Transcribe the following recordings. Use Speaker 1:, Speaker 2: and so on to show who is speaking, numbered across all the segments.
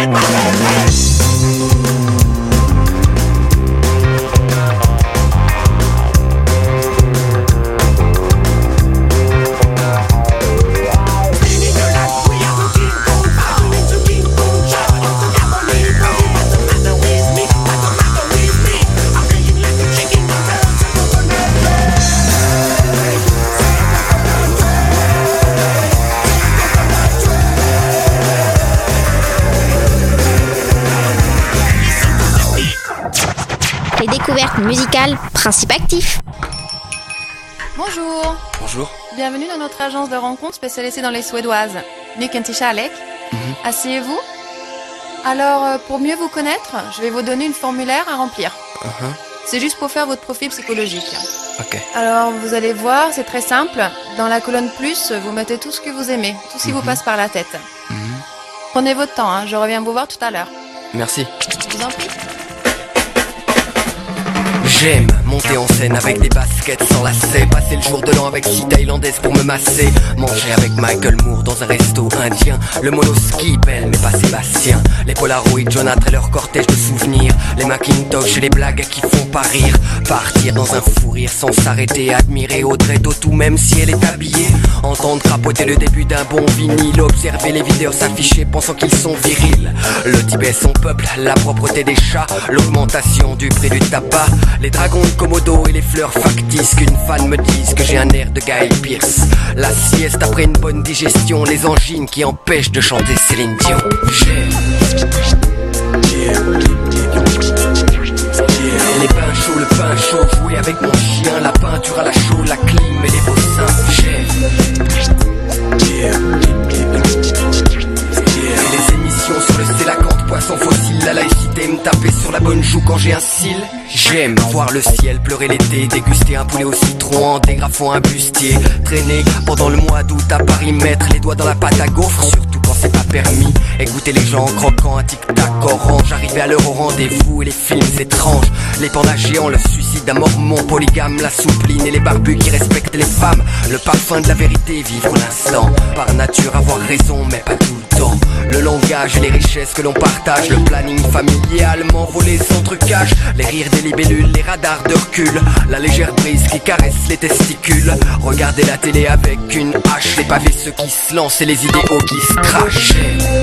Speaker 1: Les découvertes musicales, principe actif.
Speaker 2: Bonjour.
Speaker 3: Bonjour.
Speaker 2: Bienvenue dans notre agence de rencontres spécialisée dans les Suédoises. Mycket kärlek. Asseyez-vous. Alors, pour mieux vous connaître, je vais vous donner une formulaire à remplir. C'est juste pour faire votre profil psychologique.
Speaker 3: Ok.
Speaker 2: Alors, vous allez voir, c'est très simple. Dans la colonne plus, vous mettez tout ce que vous aimez, tout ce qui vous passe par la tête. Prenez votre temps, hein, je reviens vous voir tout à l'heure.
Speaker 3: Merci.
Speaker 2: Je vous en prie.
Speaker 3: J'aime monter en scène avec des baskets sans lacets, passer le jour de l'an avec 6 thaïlandaises pour me masser, manger avec Michael Moore dans un resto indien, le monoski belle mais pas Sébastien, les Polaroids Jonathan et leur cortège de souvenirs, les Macintosh et les blagues qui font pas rire, partir dans un fou rire sans s'arrêter, admirer Audrey Tautou même si elle est habillée, entendre crapoter le début d'un bon vinyle, observer les vidéos s'afficher pensant qu'ils sont virils, le Tibet son peuple, la propreté des chats, l'augmentation du prix du tabac, les dragons de Komodo et les fleurs factices qu'une fan me dise que j'ai un air de Guy Pearce. La sieste après une bonne digestion, les angines qui empêchent de chanter Céline Dion. Les bains chauds, le pain chaud, jouer avec mon chien, la peinture à la chaux, la clim et les beaux seins. Les émissions sur le Célacante, poisson fossile, la laïcité, me taper sur la bonne joue quand j'ai un cil. J'aime voir le ciel pleurer l'été, déguster un poulet au citron en dégrafant un bustier, traîner pendant le mois d'août à Paris, mettre les doigts dans la pâte à gaufre, surtout quand c'est pas permis, écouter les gens croquant un tic-tac orange, arriver à l'heure au rendez-vous et les films étranges, les pandas géants, le suicide d'un mormon polygame, la soupline et les barbus qui respectent les femmes, le parfum de la vérité, vivre l'instant, par nature avoir raison mais pas tout le temps, le langage et les richesses que l'on partage, le planning familial, m'envoler sans trucage, les rires des libellules, les radars de recul, la légère brise qui caresse les testicules, regarder la télé avec une hache, les pavés ceux qui se lancent et les idéaux qui se crachent.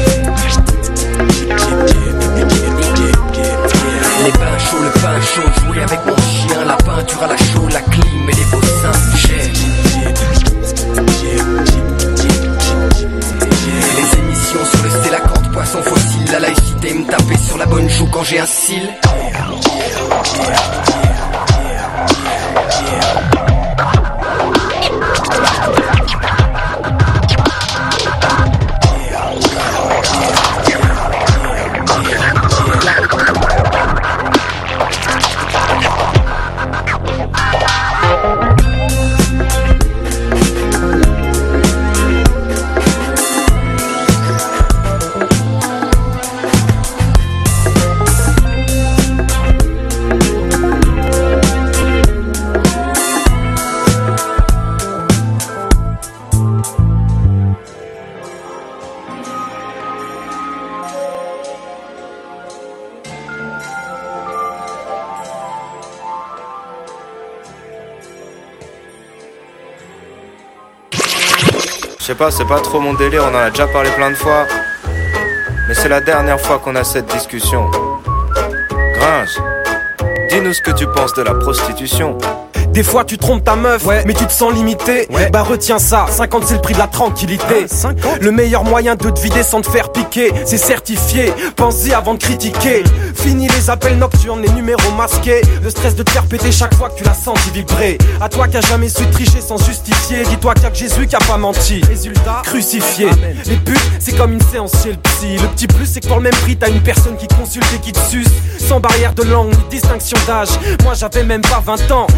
Speaker 3: Les bains chauds, le pain chaud, jouer avec mon chien, la peinture à la chaux, la clim et les beaux seins. Les émissions sur le Célacante, poisson fossile, la laïcité, me taper sur la bonne joue quand j'ai un cil.
Speaker 4: Je sais pas, c'est pas trop mon délire, on en a déjà parlé plein de fois. Mais c'est la dernière fois qu'on a cette discussion. Gringe, dis-nous ce que tu penses de la prostitution.
Speaker 5: Des fois tu trompes ta meuf, mais tu te sens limité. Bah retiens ça, 50 c'est le prix de la tranquillité. 50 Le meilleur moyen de te vider sans te faire piquer, c'est certifié, pense-y avant de critiquer. Fini les appels nocturnes, les numéros masqués, le stress de te faire péter chaque fois que tu la sens vibrer. À toi qui a jamais su tricher sans justifier, dis-toi qu'il y a que Jésus qui a pas menti. Résultat, crucifié. Amen. Les putes, c'est comme une séance chez le psy. Le petit plus, c'est que pour le même prix, t'as une personne qui te consulte et qui te suce. Sans barrière de langue ni distinction d'âge. Moi j'avais même pas 20 ans, j'ai vite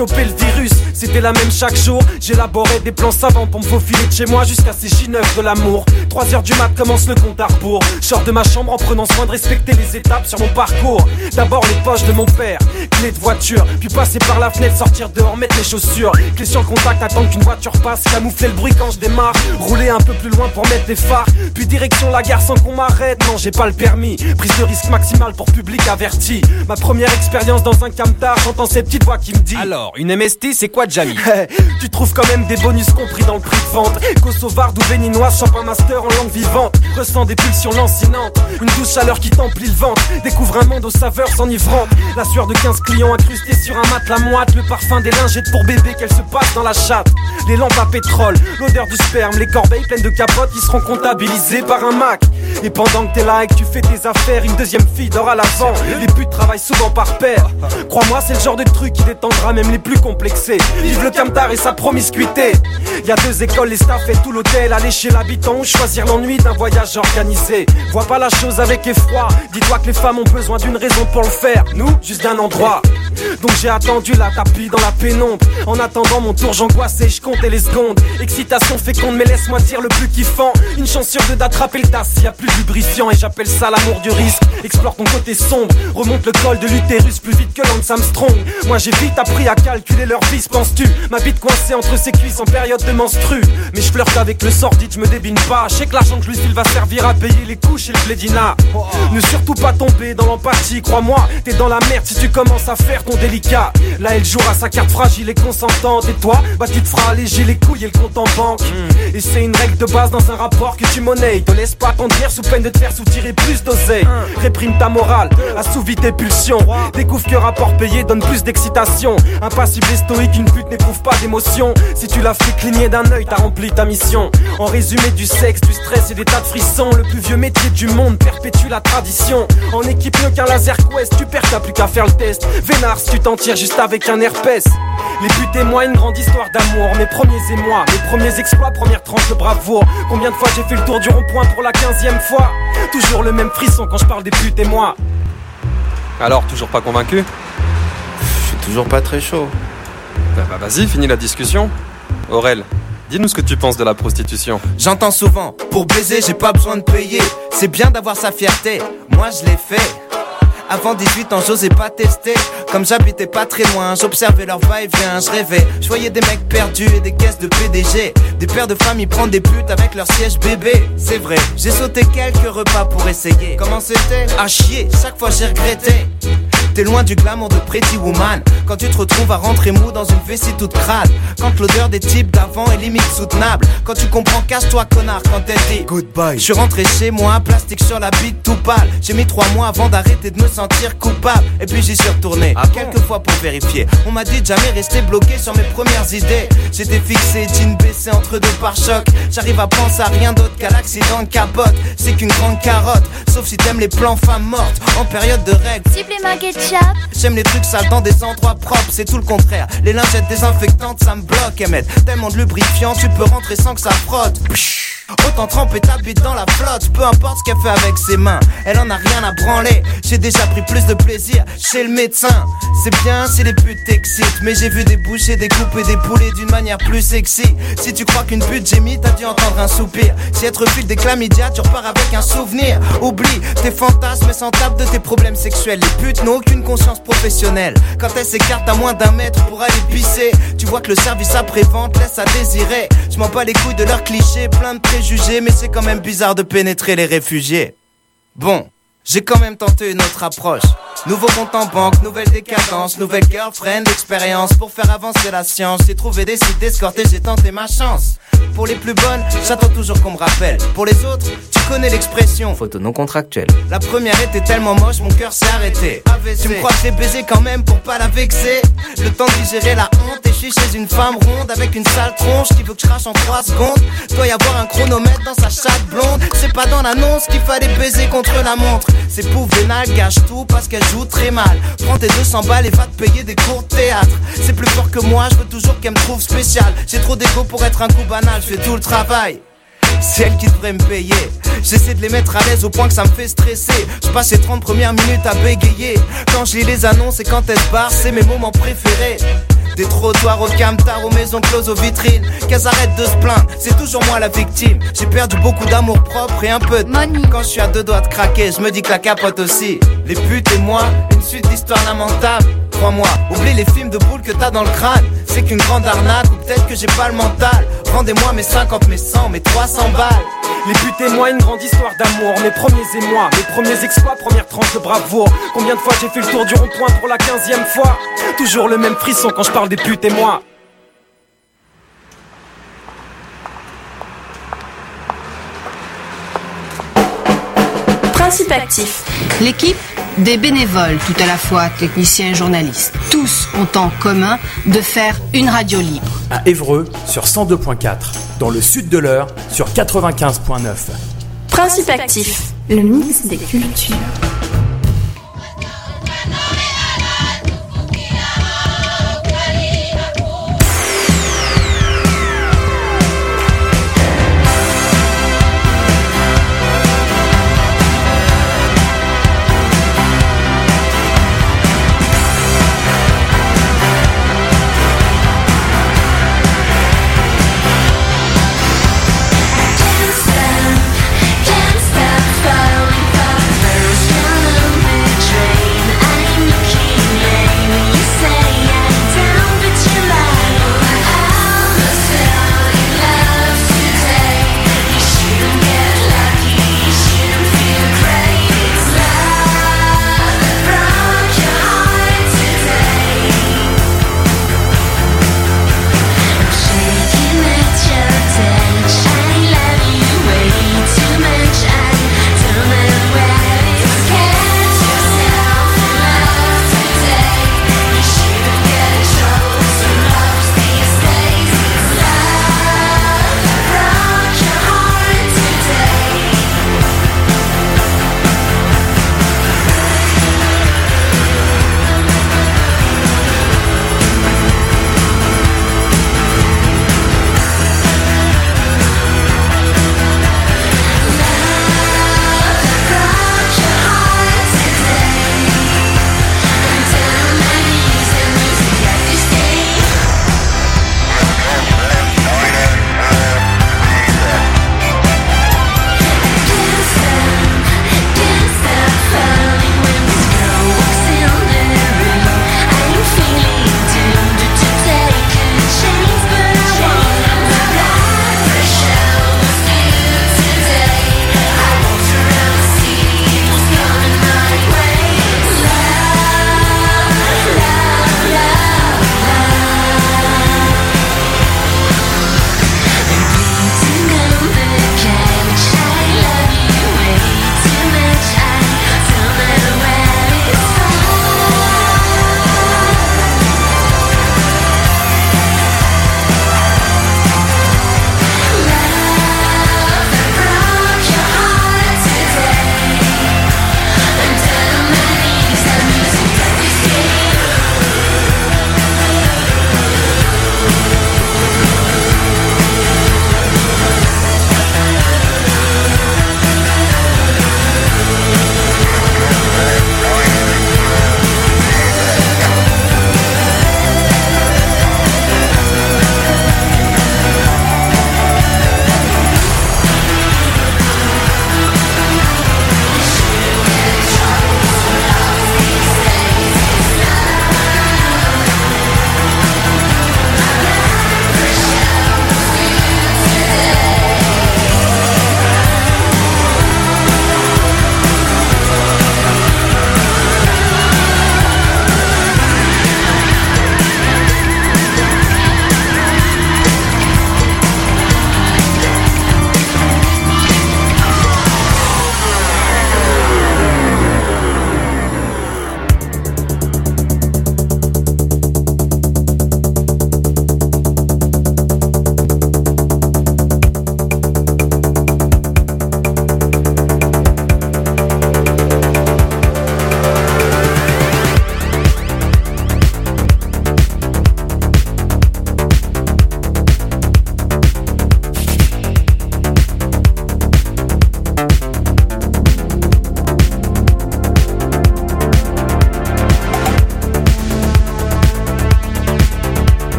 Speaker 5: choper le virus. C'était la même chaque jour, j'élaborais des plans savants pour me faufiler de chez moi jusqu'à ces J9 de l'amour. 3h du mat commence le compte à rebours. Je sors de ma chambre en prenant soin de respecter les étapes sur mon parcours. D'abord les poches de mon père, clé de voiture, puis passer par la fenêtre, sortir dehors, mettre les chaussures. Clé sur le contact, attendre qu'une voiture passe, camoufler le bruit quand je démarre. Rouler un peu plus loin pour mettre des phares, puis direction la gare sans qu'on m'arrête. Non, j'ai pas le permis, prise de risque maximale pour public averti. Ma première expérience dans un camtar, j'entends cette petite voix qui me dit:
Speaker 6: alors, une MST, c'est quoi Jamie?
Speaker 5: Tu trouves quand même des bonus compris dans le prix de vente. Kosovarde ou béninoise, champagne master en langue vivante. Ressens des pulsions lancinantes, une douce chaleur qui t'emplit le ventre. Découvre un monde aux saveurs s'enivrantes. La sueur de 15 clients incrustés sur un matelas moite. Le parfum des lingettes pour bébé qu'elle se passe dans la chatte. Les lampes à pétrole, l'odeur du sperme. Les corbeilles pleines de capotes qui seront comptabilisées par un Mac. Et pendant que t'es là et que tu fais tes affaires, une deuxième fille dort à l'avant. Les putes travaillent souvent par paire. Crois-moi, c'est le genre de truc qui détendra même les plus complexés. Vive le camtar et sa promiscuité. Y'a 2 écoles, les staffs et tout l'hôtel. Aller chez l'habitant ou choisir l'ennui d'un voyage organisé. Vois pas la chose avec effroi. Dis-toi que les femmes ont besoin d'une raison pour le faire. Nous, juste d'un endroit. Donc j'ai attendu la tapis dans la pénombre. En attendant mon tour, j'angoissais, je comptais les secondes. Excitation féconde, mais laisse-moi dire le plus kiffant. Une chance sur 2 d'attraper le tas s'il y a plus de lubrifiant. Et j'appelle ça l'amour du risque. Explore ton côté sombre, remonte le col de l'utérus plus vite que Lance Armstrong. Moi j'ai vite appris à calculer leur vis, penses-tu? Ma bite coincée entre ses cuisses en période de menstru. Mais je flirte avec le sordide, je me débine pas. Je sais que l'argent que je lui file va servir à payer les couches et le blédina. Ne surtout pas tomber dans l'empathie, crois-moi, t'es dans la merde si tu commences à faire ton délicat. Là elle jouera sa carte fragile et consentante. Et toi, bah tu te feras alléger les couilles et le compte en banque. Et c'est une règle de base dans un rapport que tu monnaies. Te laisse pas conduire sous peine de te faire soutirer plus d'oseille. Réprime ta morale, assouvis tes pulsions. Découvre que rapport payé donne plus d'excitation. Impassible et stoïque, une pute n'éprouve pas d'émotion. Si tu la fais cligner d'un œil, t'as rempli ta mission. En résumé, du sexe, du stress et des tas de frissons. Le plus vieux métier du monde perpétue la tradition. En équipe mieux qu'un laser quest, tu perds, t'as plus qu'à faire le test. Vénard si tu t'en tires juste avec un herpès. Les buts témoignent, une grande histoire d'amour. Mes premiers émois, mes premiers exploits, première tranche de bravoure. Combien de fois j'ai fait le tour du rond-point pour la 15e fois? Toujours le même frisson quand je parle des putes et moi.
Speaker 6: Alors, toujours pas convaincu?
Speaker 4: Je suis toujours pas très chaud.
Speaker 6: Bah vas-y, finis la discussion. Aurel, dis-nous ce que tu penses de la prostitution.
Speaker 3: J'entends souvent, pour baiser j'ai pas besoin de payer. C'est bien d'avoir sa fierté, moi je l'ai fait. Avant 18 ans j'osais pas tester. Comme j'habitais pas très loin, j'observais leur va-et-vient, je rêvais. Je voyais des mecs perdus et des caisses de PDG. Des pères de famille prendre des putes avec leur siège bébé. C'est vrai, j'ai sauté quelques repas pour essayer. Comment c'était? À chier, chaque fois j'ai regretté. T'es loin du glamour de Pretty Woman. Quand tu te retrouves à rentrer mou dans une vessie toute crade. Quand l'odeur des types d'avant est limite soutenable. Quand tu comprends, casse-toi connard quand elle dit goodbye. Je suis rentré chez moi, plastique sur la bite tout pâle. J'ai mis 3 mois avant d'arrêter de me sentir coupable. Et puis j'y suis retourné, quelques fois pour vérifier. On m'a dit de jamais rester bloqué sur mes premières idées. J'étais fixé, jean baissé entre 2 pare-chocs. J'arrive à penser à rien d'autre qu'à l'accident de capote. C'est qu'une grande carotte, sauf si t'aimes les plans femmes mortes en période de règles.
Speaker 1: Supplément ketchup.
Speaker 3: J'aime les trucs sales dans des endroits propres, c'est tout le contraire. Les lingettes désinfectantes, ça me bloque, Emmett. Tellement de lubrifiant, tu peux rentrer sans que ça frotte. Autant tremper ta bite dans la flotte. Peu importe ce qu'elle fait avec ses mains, elle en a rien à branler. J'ai déjà pris plus de plaisir chez le médecin. C'est bien si les putes t'excitent, mais j'ai vu des bouchées découper des poulets d'une manière plus sexy. Si tu crois qu'une pute gémit, t'as dû entendre un soupir. Si être file des chlamydia, tu repars avec un souvenir. Oublie tes fantasmes et s'en tape de tes problèmes sexuels. Les putes n'ont aucune conscience professionnelle. Quand elles s'écartent à moins d'1 mètre pour aller pisser, tu vois que le service après-vente laisse à désirer. Je m'en bats les couilles de leurs clichés, plein de préjugés, mais c'est quand même bizarre de pénétrer les réfugiés. Bon, j'ai quand même tenté une autre approche. Nouveau compte en banque, nouvelle décadence, nouvelle girlfriend, expérience. Pour faire avancer la science, j'ai trouvé des sites escortés, j'ai tenté ma chance. Pour les plus bonnes, j'attends toujours qu'on me rappelle. Pour les autres, tu connais l'expression
Speaker 6: Photo non contractuelle.
Speaker 3: La première était tellement moche, mon cœur s'est arrêté. AVC. Tu me crois que j'ai baisé quand même pour pas la vexer. Le temps de digérer la honte, et je suis chez une femme ronde avec une sale tronche qui veut que je crache en 3 secondes. Doit y avoir un chronomètre dans sa chatte blonde. C'est pas dans l'annonce qu'il fallait baiser contre la montre. Ces pauvres vénales gâchent tout parce qu'elles jouent très mal. Prends tes 200 balles et va te payer des cours de théâtre. C'est plus fort que moi, je veux toujours qu'elle me trouve spécial. J'ai trop d'ego pour être un coup banal, je fais tout le travail.
Speaker 7: c'est elle qui devrait me payer. J'essaie de les mettre à l'aise au point que ça me fait stresser. Je passe les 30 premières minutes à bégayer. Quand je lis les annonces et quand elles se barrent, c'est mes moments préférés. Des trottoirs au camtar, aux maisons closes, aux vitrines. Qu'elles arrêtent de se plaindre, c'est toujours moi la victime. J'ai perdu beaucoup d'amour propre et un peu de money. Quand je suis à 2 doigts de craquer, je me dis que la capote aussi. Les putes et moi, une suite d'histoires lamentables. Crois-moi, oublie les films de boules que t'as dans le crâne. C'est qu'une grande arnaque ou peut-être que j'ai pas le mental. Rendez-moi mes 50, mes 100, mes 300 balles.
Speaker 5: Les buts et moi, une grande histoire d'amour. Mes premiers émois, mes premiers exploits, première tranche de bravoure. Combien de fois j'ai fait le tour du rond-point pour la 15e fois. Toujours le même frisson quand je parle des putes et moi.
Speaker 8: Principe actif. L'équipe, des bénévoles, tout à la fois techniciens et journalistes. Tous ont en commun de faire une radio libre.
Speaker 9: À Évreux sur 102.4, dans le sud de l'Eure sur 95.9.
Speaker 8: Principe actif.
Speaker 10: Le mix des cultures.
Speaker 11: Can't stop falling fast. There's no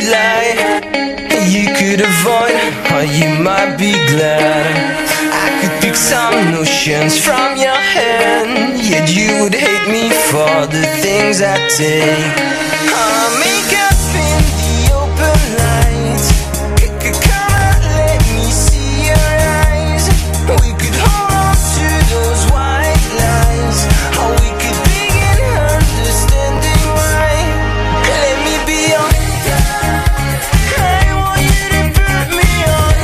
Speaker 3: lie you could avoid, or you might be glad I could pick some notions from your hand, yet you would hate me for the things I take. I'll make up in the open lights. Come on, let me see your eyes. We could hold on to those white lies, or we could begin understanding why. Let me be your, I want you to put me on.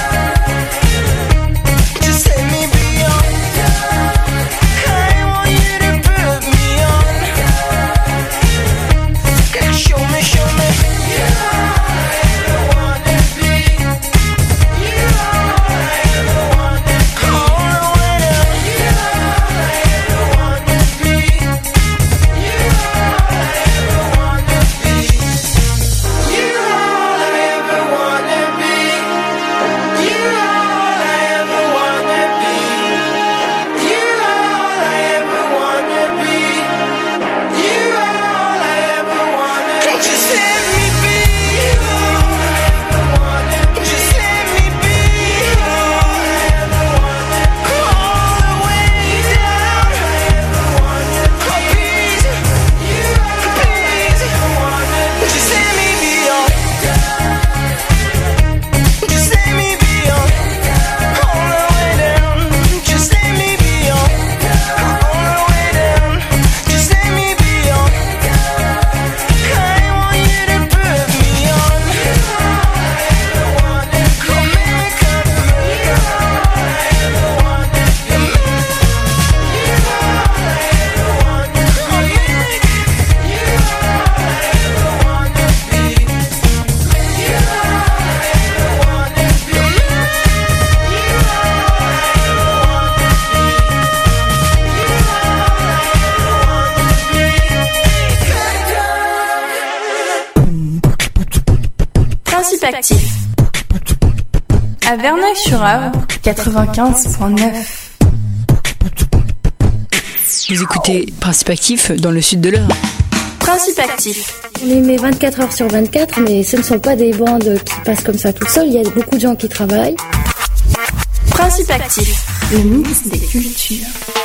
Speaker 3: Just let me be your, I want you to put me on. Show me, show me. You're all I ever wanna be. You're all I ever wanna be. All the way down. You're all I ever wanna be. You're all I ever wanna be. You're all I ever wanna be. You're all I ever wanna be. You're all I ever wanna be. You're all I ever wanna be. Just let me be. Just let me be. All the way down. Oh, please, please. Just let me be your. Just let me be your. All the way down. Just let me be your. All the way down. Just let me be your. I want you to put me on. Come make up for me.
Speaker 2: Principe actif. À Verneuil-sur-Avre, 95.9.
Speaker 11: Vous écoutez Principe actif dans le sud de l'Eure.
Speaker 2: Principe actif.
Speaker 12: On les met 24 heures sur 24, mais ce ne sont pas des bandes qui passent comme ça tout seul. Il y a beaucoup de gens qui travaillent.
Speaker 2: Principe actif.
Speaker 10: Le mix des cultures.